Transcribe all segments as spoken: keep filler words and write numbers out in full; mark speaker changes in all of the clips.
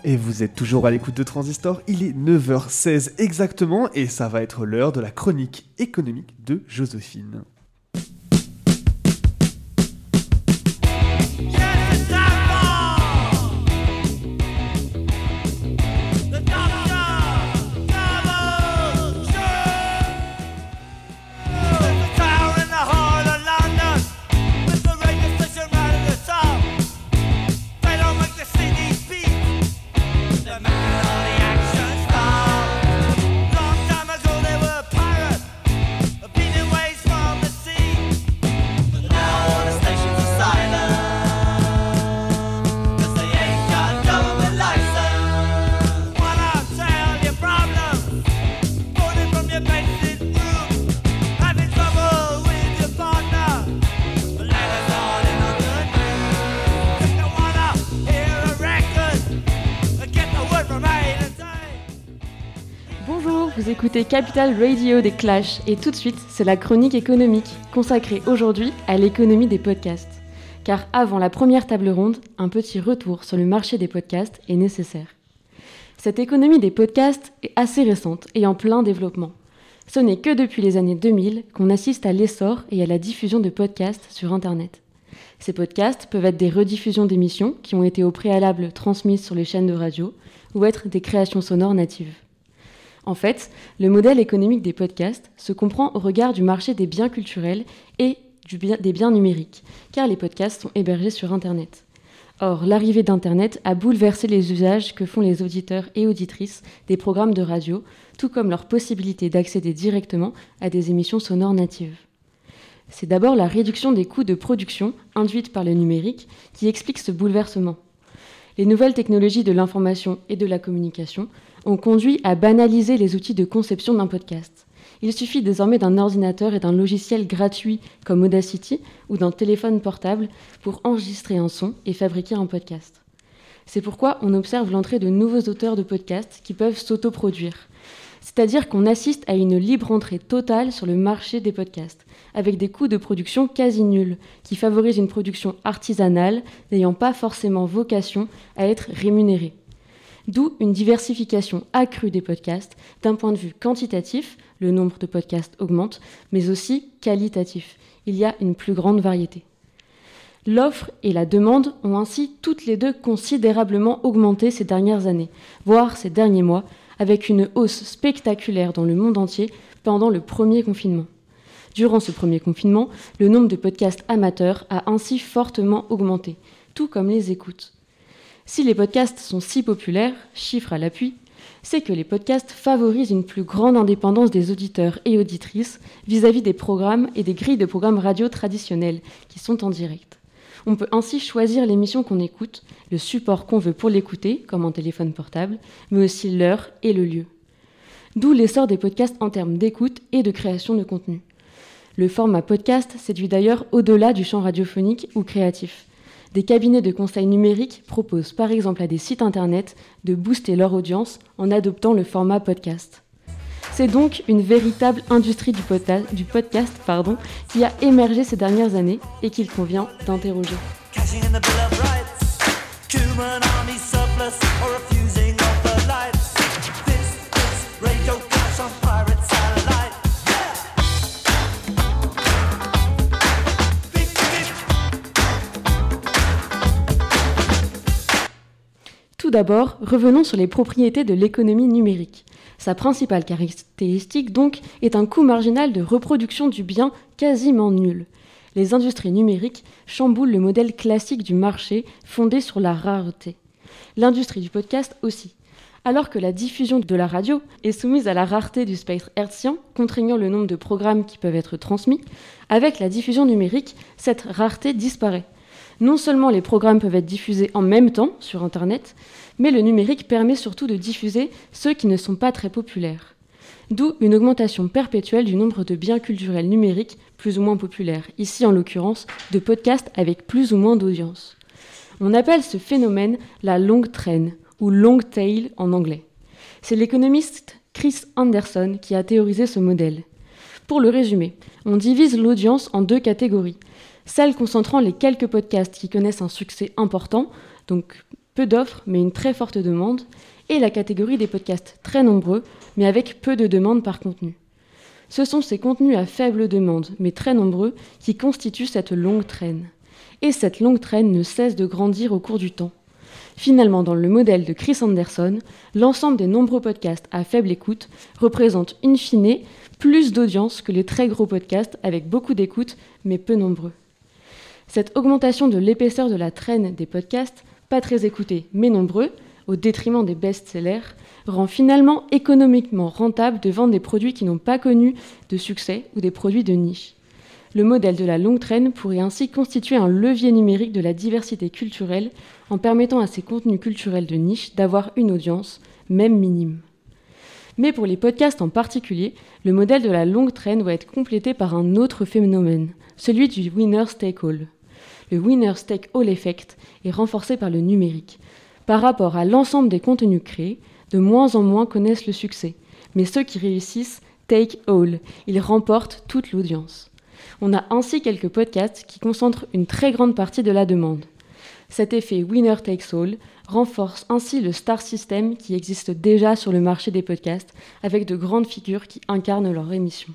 Speaker 1: Et vous êtes toujours à l'écoute de Transistor, il est neuf heures seize exactement et ça va être l'heure de la chronique économique de Joséphine.
Speaker 2: Vous écoutez Capital Radio des Clash et tout de suite, c'est la chronique économique consacrée aujourd'hui à l'économie des podcasts. Car avant la première table ronde, un petit retour sur le marché des podcasts est nécessaire. Cette économie des podcasts est assez récente et en plein développement. Ce n'est que depuis les années deux mille qu'on assiste à l'essor et à la diffusion de podcasts sur Internet. Ces podcasts peuvent être des rediffusions d'émissions qui ont été au préalable transmises sur les chaînes de radio ou être des créations sonores natives. En fait, le modèle économique des podcasts se comprend au regard du marché des biens culturels et du bien, des biens numériques, car les podcasts sont hébergés sur Internet. Or, l'arrivée d'Internet a bouleversé les usages que font les auditeurs et auditrices des programmes de radio, tout comme leur possibilité d'accéder directement à des émissions sonores natives. C'est d'abord la réduction des coûts de production induite par le numérique qui explique ce bouleversement. Les nouvelles technologies de l'information et de la communication ont conduit à banaliser les outils de conception d'un podcast. Il suffit désormais d'un ordinateur et d'un logiciel gratuit comme Audacity ou d'un téléphone portable pour enregistrer un son et fabriquer un podcast. C'est pourquoi on observe l'entrée de nouveaux auteurs de podcasts qui peuvent s'autoproduire. C'est-à-dire qu'on assiste à une libre entrée totale sur le marché des podcasts, avec des coûts de production quasi nuls, qui favorisent une production artisanale n'ayant pas forcément vocation à être rémunérée. D'où une diversification accrue des podcasts, d'un point de vue quantitatif, le nombre de podcasts augmente, mais aussi qualitatif, il y a une plus grande variété. L'offre et la demande ont ainsi toutes les deux considérablement augmenté ces dernières années, voire ces derniers mois, avec une hausse spectaculaire dans le monde entier pendant le premier confinement. Durant ce premier confinement, le nombre de podcasts amateurs a ainsi fortement augmenté, tout comme les écoutes. Si les podcasts sont si populaires, chiffres à l'appui, c'est que les podcasts favorisent une plus grande indépendance des auditeurs et auditrices vis-à-vis des programmes et des grilles de programmes radio traditionnels qui sont en direct. On peut ainsi choisir l'émission qu'on écoute, le support qu'on veut pour l'écouter, comme un téléphone portable, mais aussi l'heure et le lieu. D'où l'essor des podcasts en termes d'écoute et de création de contenu. Le format podcast séduit d'ailleurs au-delà du champ radiophonique ou créatif. Des cabinets de conseil numériques proposent par exemple à des sites internet de booster leur audience en adoptant le format podcast. C'est donc une véritable industrie du, pota- du podcast pardon, qui a émergé ces dernières années et qu'il convient d'interroger. Tout d'abord, revenons sur les propriétés de l'économie numérique. Sa principale caractéristique, donc, est un coût marginal de reproduction du bien quasiment nul. Les industries numériques chamboulent le modèle classique du marché fondé sur la rareté. L'industrie du podcast aussi. Alors que la diffusion de la radio est soumise à la rareté du spectre hertzien, contraignant le nombre de programmes qui peuvent être transmis, avec la diffusion numérique, cette rareté disparaît. Non seulement les programmes peuvent être diffusés en même temps sur Internet, mais le numérique permet surtout de diffuser ceux qui ne sont pas très populaires. D'où une augmentation perpétuelle du nombre de biens culturels numériques plus ou moins populaires, ici en l'occurrence de podcasts avec plus ou moins d'audience. On appelle ce phénomène la longue traîne, ou long tail en anglais. C'est l'économiste Chris Anderson qui a théorisé ce modèle. Pour le résumer, on divise l'audience en deux catégories. Celle concentrant les quelques podcasts qui connaissent un succès important, donc peu d'offres mais une très forte demande, et la catégorie des podcasts très nombreux mais avec peu de demandes par contenu. Ce sont ces contenus à faible demande mais très nombreux qui constituent cette longue traîne. Et cette longue traîne ne cesse de grandir au cours du temps. Finalement, dans le modèle de Chris Anderson, l'ensemble des nombreux podcasts à faible écoute représente in fine plus d'audience que les très gros podcasts avec beaucoup d'écoute mais peu nombreux. Cette augmentation de l'épaisseur de la traîne des podcasts, pas très écoutés mais nombreux, au détriment des best-sellers, rend finalement économiquement rentable de vendre des produits qui n'ont pas connu de succès ou des produits de niche. Le modèle de la longue traîne pourrait ainsi constituer un levier numérique de la diversité culturelle en permettant à ces contenus culturels de niche d'avoir une audience, même minime. Mais pour les podcasts en particulier, le modèle de la longue traîne va être complété par un autre phénomène, celui du winner's take all. Le winner's take all effect est renforcé par le numérique. Par rapport à l'ensemble des contenus créés, de moins en moins connaissent le succès. Mais ceux qui réussissent take all, ils remportent toute l'audience. On a ainsi quelques podcasts qui concentrent une très grande partie de la demande. Cet effet winner takes all renforce ainsi le star system qui existe déjà sur le marché des podcasts avec de grandes figures qui incarnent leur émission.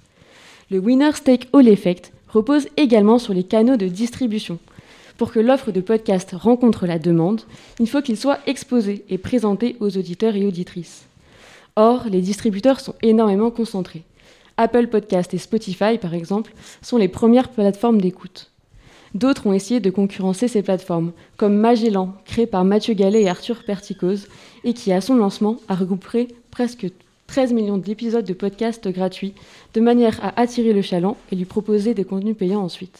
Speaker 2: Le winner's take all effect repose également sur les canaux de distribution. Pour que l'offre de podcast rencontre la demande, il faut qu'il soit exposé et présenté aux auditeurs et auditrices. Or, les distributeurs sont énormément concentrés. Apple Podcasts et Spotify, par exemple, sont les premières plateformes d'écoute. D'autres ont essayé de concurrencer ces plateformes, comme Magellan, créé par Mathieu Gallet et Arthur Perticoz, et qui, à son lancement, a regroupé presque treize millions d'épisodes de podcasts gratuits, de manière à attirer le chaland et lui proposer des contenus payants ensuite.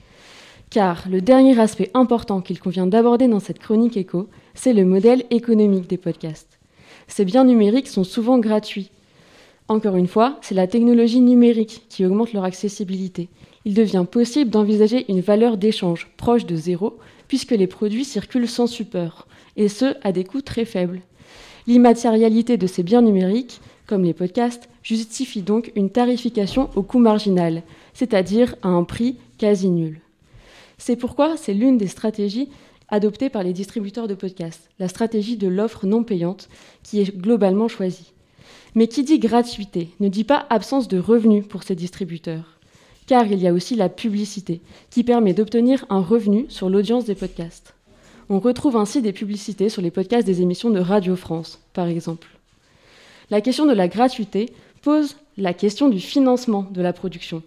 Speaker 2: Car le dernier aspect important qu'il convient d'aborder dans cette chronique éco, c'est le modèle économique des podcasts. Ces biens numériques sont souvent gratuits. Encore une fois, c'est la technologie numérique qui augmente leur accessibilité. Il devient possible d'envisager une valeur d'échange proche de zéro, puisque les produits circulent sans support, et ce, à des coûts très faibles. L'immatérialité de ces biens numériques, comme les podcasts, justifie donc une tarification au coût marginal, c'est-à-dire à un prix quasi nul. C'est pourquoi c'est l'une des stratégies adoptées par les distributeurs de podcasts, la stratégie de l'offre non payante, qui est globalement choisie. Mais qui dit gratuité ne dit pas absence de revenus pour ces distributeurs, car il y a aussi la publicité, qui permet d'obtenir un revenu sur l'audience des podcasts. On retrouve ainsi des publicités sur les podcasts des émissions de Radio France, par exemple. La question de la gratuité pose la question du financement de la production.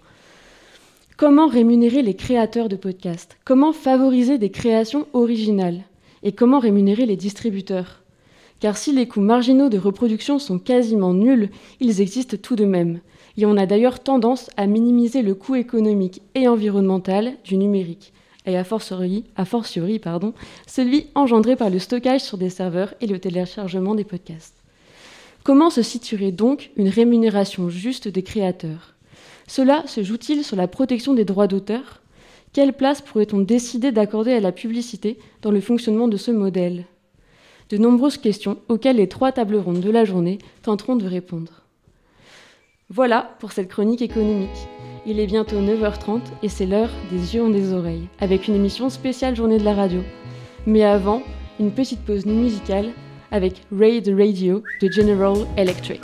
Speaker 2: Comment rémunérer les créateurs de podcasts ? Comment favoriser des créations originales ? Et comment rémunérer les distributeurs ? Car si les coûts marginaux de reproduction sont quasiment nuls, ils existent tout de même. Et on a d'ailleurs tendance à minimiser le coût économique et environnemental du numérique, et a fortiori, a fortiori pardon, celui engendré par le stockage sur des serveurs et le téléchargement des podcasts. Comment se situerait donc une rémunération juste des créateurs ? Cela se joue-t-il sur la protection des droits d'auteur ? Quelle place pourrait-on décider d'accorder à la publicité dans le fonctionnement de ce modèle ? De nombreuses questions auxquelles les trois tables rondes de la journée tenteront de répondre. Voilà pour cette chronique économique. Il est bientôt neuf heures trente et c'est l'heure des yeux ont des oreilles, avec une émission spéciale journée de la radio. Mais avant, une petite pause musicale avec Ray the Radio de General Electric.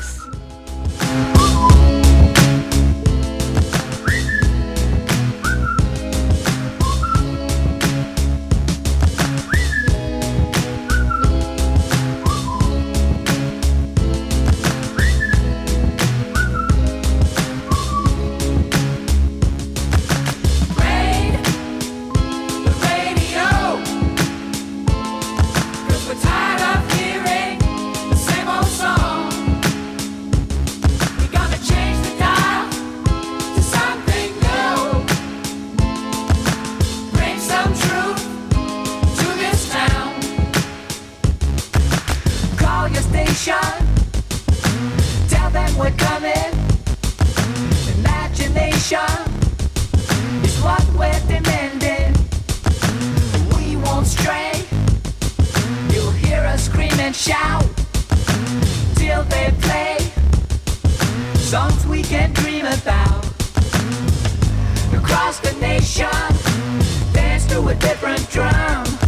Speaker 3: Tell them we're coming. Imagination is what we're demanding. We won't stray. You'll hear us scream and shout till they play songs we can dream about. Across the nation, dance to a different drum.